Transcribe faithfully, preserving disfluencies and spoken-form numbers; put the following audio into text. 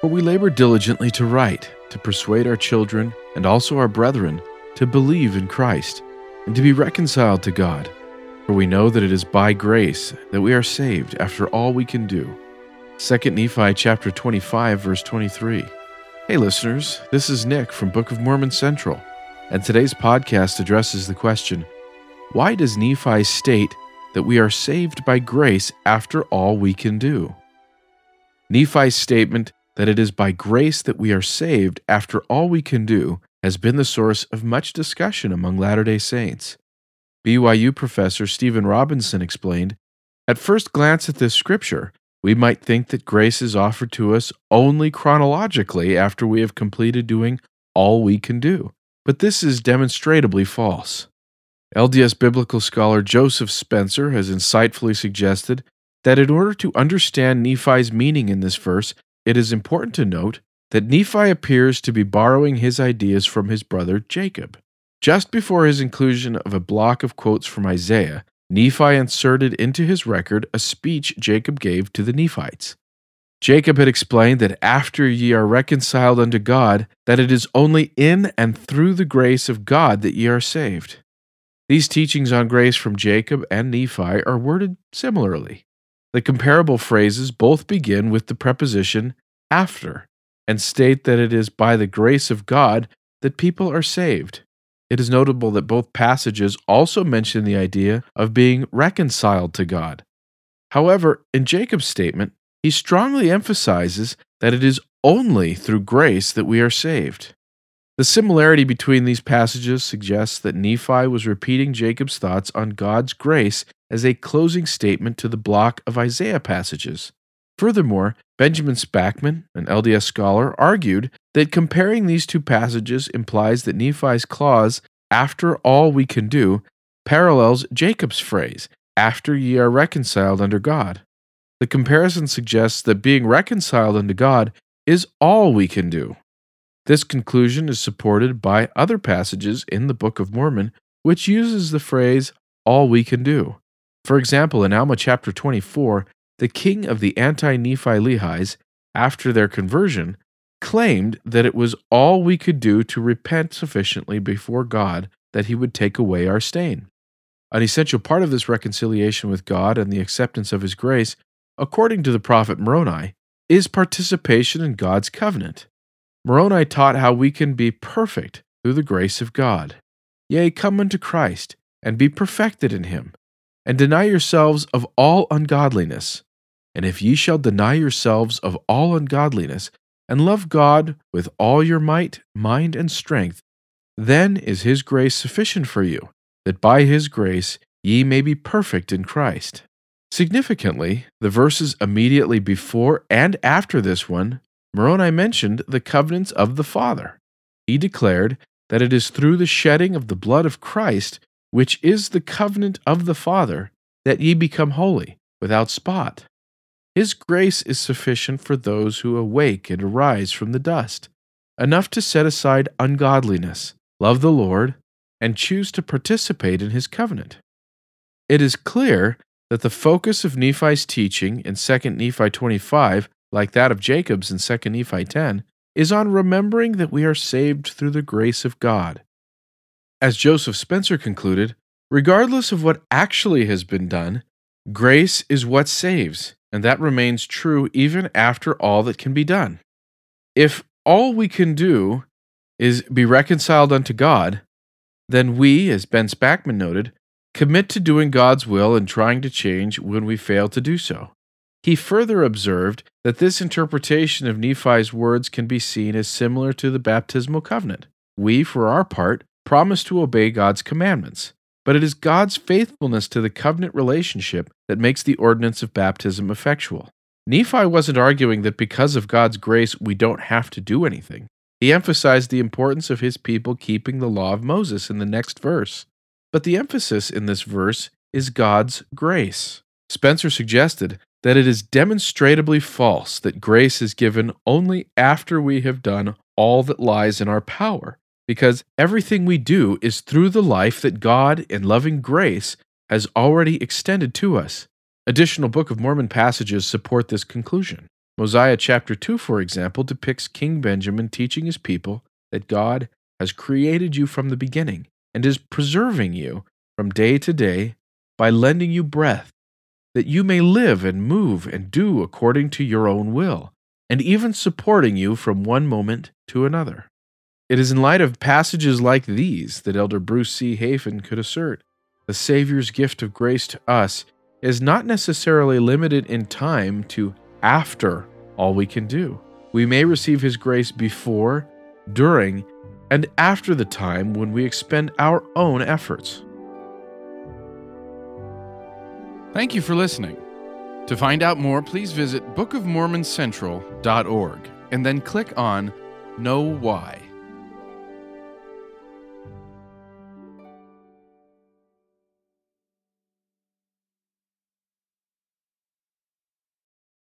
For we labor diligently to write, to persuade our children and also our brethren to believe in Christ, and to be reconciled to God. For we know that it is by grace that we are saved after all we can do. Second Nephi chapter twenty-five, verse twenty-three. Hey listeners, this is Nick from Book of Mormon Central, and today's podcast addresses the question, why does Nephi state that we are saved by grace after all we can do? Nephi's statement that it is by grace that we are saved after all we can do has been the source of much discussion among Latter-day Saints. B Y U professor Stephen Robinson explained, at first glance at this scripture, we might think that grace is offered to us only chronologically after we have completed doing all we can do. But this is demonstrably false. L D S biblical scholar Joseph Spencer has insightfully suggested that in order to understand Nephi's meaning in this verse, it is important to note that Nephi appears to be borrowing his ideas from his brother Jacob. Just before his inclusion of a block of quotes from Isaiah, Nephi inserted into his record a speech Jacob gave to the Nephites. Jacob had explained that after ye are reconciled unto God, that it is only in and through the grace of God that ye are saved. These teachings on grace from Jacob and Nephi are worded similarly. The comparable phrases both begin with the preposition after and state that it is by the grace of God that people are saved. It is notable that both passages also mention the idea of being reconciled to God. However, in Jacob's statement, he strongly emphasizes that it is only through grace that we are saved. The similarity between these passages suggests that Nephi was repeating Jacob's thoughts on God's grace as a closing statement to the block of Isaiah passages. Furthermore, Benjamin Spackman, an L D S scholar, argued that comparing these two passages implies that Nephi's clause, after all we can do, parallels Jacob's phrase, after ye are reconciled unto God. The comparison suggests that being reconciled unto God is all we can do. This conclusion is supported by other passages in the Book of Mormon, which uses the phrase, all we can do. For example, in Alma chapter twenty-four, the king of the anti-Nephi Lehis, after their conversion, claimed that it was all we could do to repent sufficiently before God that he would take away our stain. An essential part of this reconciliation with God and the acceptance of his grace, according to the prophet Moroni, is participation in God's covenant. Moroni taught how we can be perfect through the grace of God. Yea, come unto Christ, and be perfected in him, and deny yourselves of all ungodliness. And if ye shall deny yourselves of all ungodliness, and love God with all your might, mind, and strength, then is his grace sufficient for you, that by his grace ye may be perfect in Christ. Significantly, the verses immediately before and after this one, Moroni mentioned the covenants of the Father. He declared that it is through the shedding of the blood of Christ, which is the covenant of the Father, that ye become holy, without spot. His grace is sufficient for those who awake and arise from the dust, enough to set aside ungodliness, love the Lord, and choose to participate in his covenant. It is clear that the focus of Nephi's teaching in Second Nephi twenty-five, like that of Jacob's in Second Nephi ten, is on remembering that we are saved through the grace of God. As Joseph Spencer concluded, regardless of what actually has been done, grace is what saves, and that remains true even after all that can be done. If all we can do is be reconciled unto God, then we, as Ben Spackman noted, commit to doing God's will and trying to change when we fail to do so. He further observed that this interpretation of Nephi's words can be seen as similar to the baptismal covenant. We, for our part, promise to obey God's commandments, but it is God's faithfulness to the covenant relationship that makes the ordinance of baptism effectual. Nephi wasn't arguing that because of God's grace we don't have to do anything. He emphasized the importance of his people keeping the law of Moses in the next verse. But the emphasis in this verse is God's grace. Spencer suggested that it is demonstrably false that grace is given only after we have done all that lies in our power, because everything we do is through the life that God, in loving grace, has already extended to us. Additional Book of Mormon passages support this conclusion. Mosiah chapter two, for example, depicts King Benjamin teaching his people that God has created you from the beginning and is preserving you from day to day by lending you breath, that you may live and move and do according to your own will, and even supporting you from one moment to another. It is in light of passages like these that Elder Bruce C. Hafen could assert the Savior's gift of grace to us is not necessarily limited in time to after all we can do. We may receive His grace before, during, and after the time when we expend our own efforts. Thank you for listening. To find out more, please visit book of mormon central dot org and then click on Know Why.